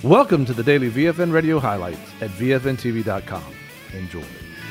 Welcome to the daily VFN radio highlights at VFNTV.com. Enjoy.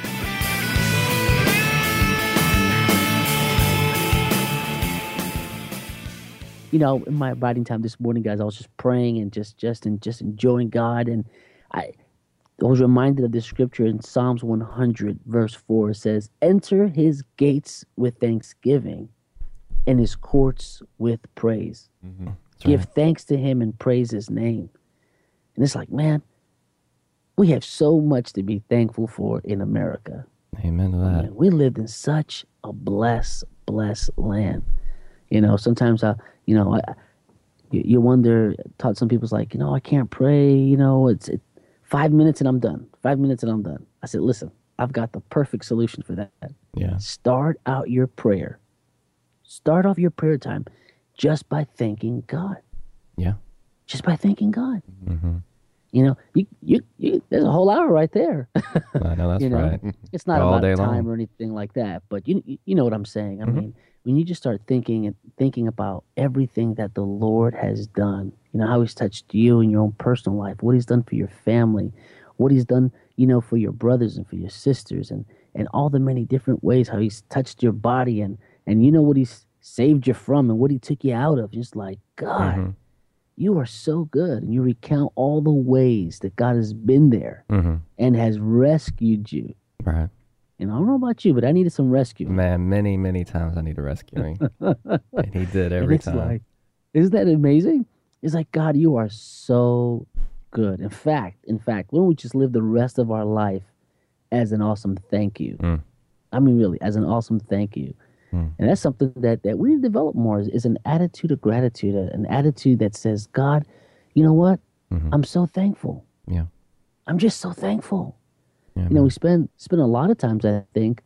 You know, in my writing time this morning, guys, I was just praying and just enjoying God, and I was reminded of this scripture in Psalms 100, verse 4. It says, "Enter his gates with thanksgiving, and his courts with praise. Mm-hmm. Give thanks to him and praise his name." And it's like, man, we have so much to be thankful for in America. Amen to that. Man, we lived in such a blessed land. You know, sometimes you wonder. Taught some people's like, I can't pray. It's 5 minutes and I'm done. 5 minutes and I'm done. I said, listen, I've got the perfect solution for that. Yeah. Start out your prayer. Start off your prayer time just by thanking God. Yeah. Just by thanking God. Mm-hmm. You there's a whole hour right there. I know that's right. It's not All about day time long. or anything like that, but you know what I'm saying. I mean, when you just start thinking about everything that the Lord has done, how he's touched you in your own personal life, what he's done for your family, what he's done, for your brothers and for your sisters, and all the many different ways how he's touched your body, and what he's saved you from and what he took you out of. Just like, God, you are so good. And you recount all the ways that God has been there and has rescued you. Right. And I don't know about you, but I needed some rescue. Man, many, many times I needed rescuing. And he did every time. Like, isn't that amazing? It's like, God, you are so good. In fact, why don't we just live the rest of our life as an awesome thank you? I mean, really, as an awesome thank you. And that's something that we need to develop more is an attitude of gratitude, an attitude that says, God, you know what? I'm so thankful. Yeah. I'm just so thankful. Yeah, We spend a lot of times, I think,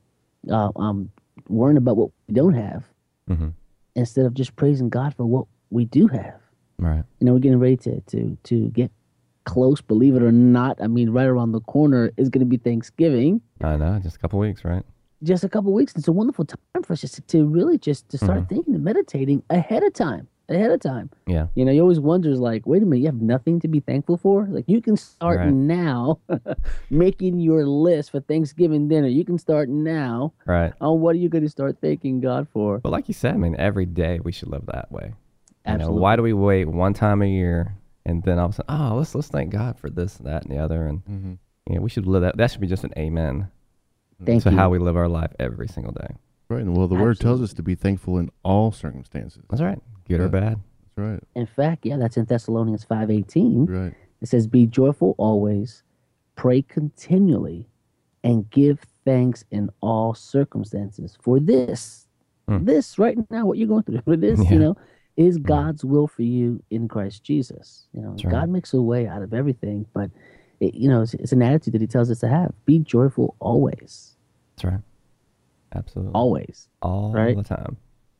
worrying about what we don't have instead of just praising God for what we do have. Right. We're getting ready to get close, believe it or not. I mean, right around the corner is going to be Thanksgiving. I know, just a couple weeks, right? Just a couple weeks. It's a wonderful time for us to really just to start thinking and meditating ahead of time. Yeah. You always wonders like, wait a minute, you have nothing to be thankful for? Like, you can start now making your list for Thanksgiving dinner. You can start now on what are you going to start thanking God for. But like you said, I mean, every day we should live that way. Absolutely. Why do we wait one time a year and then all of a sudden, let's thank God for this, that, and the other. And we should live that. That should be just an amen. Thank you. How we live our life every single day. Right. And the word tells us to be thankful in all circumstances. That's right. Good or bad. That's right. In fact, that's in Thessalonians 5:18. Right. It says, be joyful always, pray continually, and give thanks in all circumstances. For this right now, what you're going through, for this, is God's will for you in Christ Jesus. That's God right. makes a way out of everything, but it's an attitude that he tells us to have. Be joyful always. That's right. Absolutely. Always. All right? the time.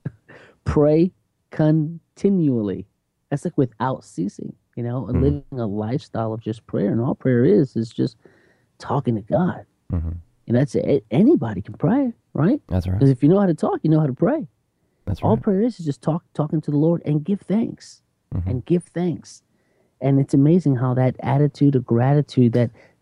Pray continually. That's like without ceasing, and living a lifestyle of just prayer. And all prayer is just talking to God. And that's it. Anybody can pray, right? That's right. Because if you know how to talk, you know how to pray. That's right. All prayer is just talking to the Lord and give thanks. And give thanks. And it's amazing how that attitude of gratitude,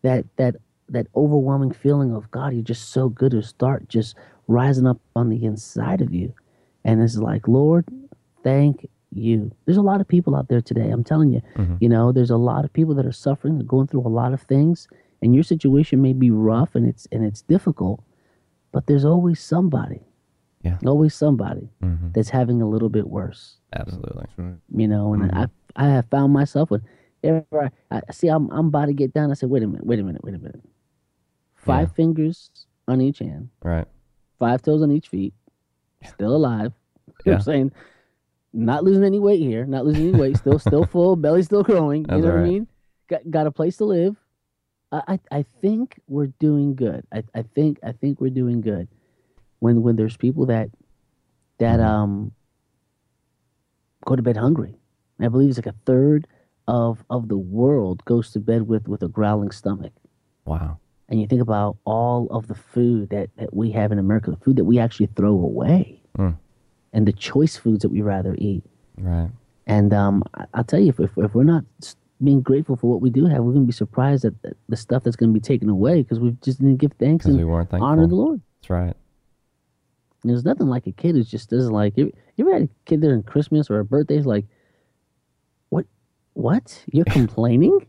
that overwhelming feeling of God, you're just so good, to start just rising up on the inside of you. And it's like, Lord, thank you. There's a lot of people out there today. I'm telling you, there's a lot of people that are suffering, they're going through a lot of things, and your situation may be rough and it's difficult, but there's always somebody. Yeah. Always somebody that's having a little bit worse. Absolutely. That's right. And I have found myself whenever I see I'm about to get down, I said, wait a minute. 5 fingers on each hand, Right. 5 toes on each feet, still alive. You know what I'm saying? Not losing any weight here, still full, belly still growing. That's you know what I right. mean? Got a place to live. I think we're doing good. I think we're doing good. When there's people that go to bed hungry. I believe it's like a third of the world goes to bed with a growling stomach. Wow. And you think about all of the food that we have in America, the food that we actually throw away, and the choice foods that we rather eat. Right. And I'll tell you, if we're not being grateful for what we do have. We're going to be surprised at the stuff that's going to be taken away because we just didn't give thanks Because and we weren't thankful. honor the Lord. That's right. And there's nothing like a kid who just doesn't like. You ever had a kid during Christmas or a birthday who's like, what? You're complaining?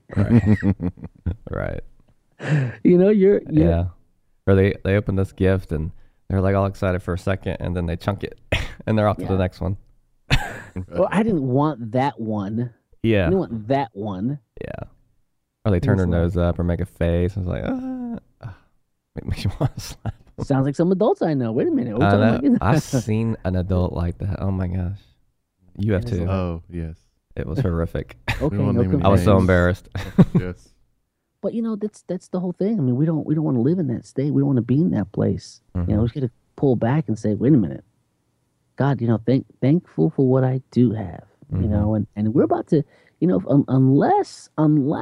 Right. You know, you're Yeah. Or they open this gift and they're like all excited for a second and then they chunk it and they're off to the next one. Well, I didn't want that one. Yeah. I didn't want that one. Yeah. Or they turn their It's like- nose up or make a face. I was like, makes you want to slap them. Sounds like some adults I know. Wait a minute. What are we I talking know. about? I've seen an adult like that. Oh my gosh. You have And it's too. like- Oh, yes. It was horrific. Okay, We won't no name any I was so names. embarrassed. Yes. But you know, that's the whole thing. I mean, we don't want to live in that state. We don't want to be in that place. You know, we just got to pull back and say, wait a minute, God, you know, thankful for what I do have. You know, and we're about to, you know, unless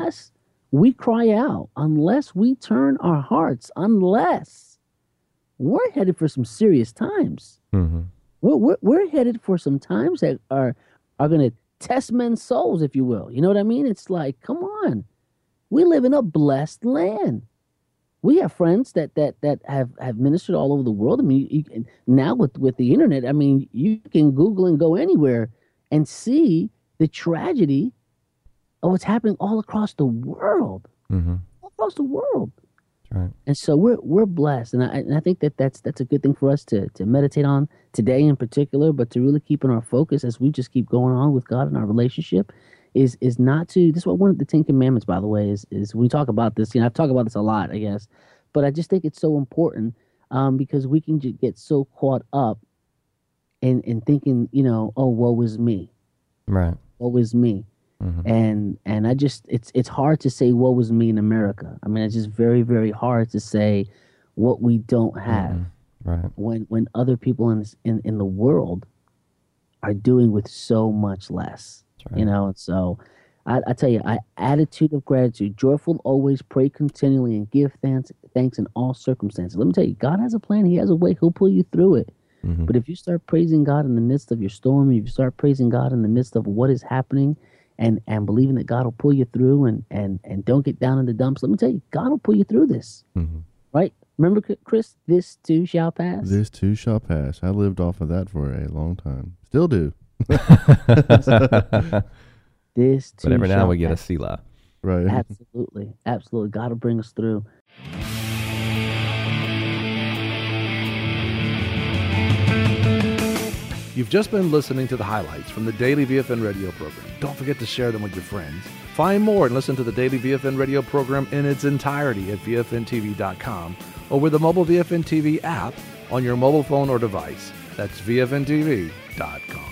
we cry out, unless we turn our hearts, unless we're headed for some serious times. Mm-hmm. We're headed for some times that are going to test men's souls, if you will. You know what I mean? It's like, come on, we live in a blessed land. We have friends that have ministered all over the world. I mean, now with the internet, I mean, you can Google and go anywhere and see the tragedy of what's happening all across the world, Mm-hmm. all across the world. That's right. And so we're blessed, and I think that's a good thing for us to meditate on today in particular, but to really keep in our focus as we just keep going on with God in our relationship is not to. This is what one of the 10 Commandments, by the way, is when we talk about this. You know, I've talked about this a lot, I guess, but I just think it's so important because we can just get so caught up in thinking, you know, oh, woe is me, Right. woe is me. Mm-hmm. And I just it's hard to say what was me in America. I mean, it's just very, very hard to say what we don't have Right. when other people in the world are doing with so much less. That's right. You know, and so I tell you, attitude of gratitude, joyful always, pray continually, and give thanks in all circumstances. Let me tell you, God has a plan. He has a way. He'll pull you through it. Mm-hmm. But if you start praising God in the midst of your storm, if you start praising God in the midst of what is happening, and believing that God will pull you through and don't get down in the dumps, let me tell you, God will pull you through this. Mm-hmm. Right? Remember, Chris, this too shall pass? This too shall pass. I lived off of that for a long time. Still do. This too But every now shall we get a pass. Selah. Right. Absolutely. Absolutely. God will bring us through. You've just been listening to the highlights from the Daily VFN radio program. Don't forget to share them with your friends. Find more and listen to the Daily VFN radio program in its entirety at VFNTV.com or with the mobile VFN TV app on your mobile phone or device. That's VFNTV.com.